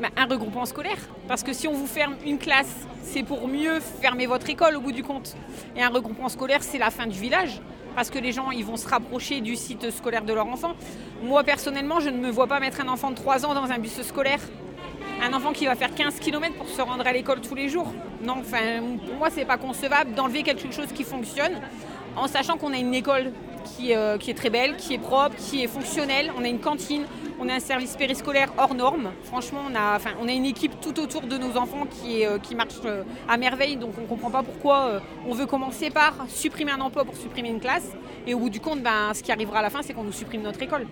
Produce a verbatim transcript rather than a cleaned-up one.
Bah, un regroupement scolaire. Parce que si on vous ferme une classe, c'est pour mieux fermer votre école au bout du compte. Et un regroupement scolaire, c'est la fin du village. Parce que les gens ils vont se rapprocher du site scolaire de leur enfant. Moi, personnellement, je ne me vois pas mettre un enfant de trois ans dans un bus scolaire. Un enfant qui va faire quinze kilomètres pour se rendre à l'école tous les jours. Non, enfin, pour moi, c'est pas concevable d'enlever quelque chose qui fonctionne, en sachant qu'on a une école qui, euh, qui est très belle, qui est propre, qui est fonctionnelle. On a une cantine, on a un service périscolaire hors norme. Franchement, on a, enfin, on a une équipe tout autour de nos enfants qui, est, euh, qui marche euh, à merveille. Donc on ne comprend pas pourquoi euh, on veut commencer par supprimer un emploi pour supprimer une classe. Et au bout du compte, ben, ce qui arrivera à la fin, c'est qu'on nous supprime notre école.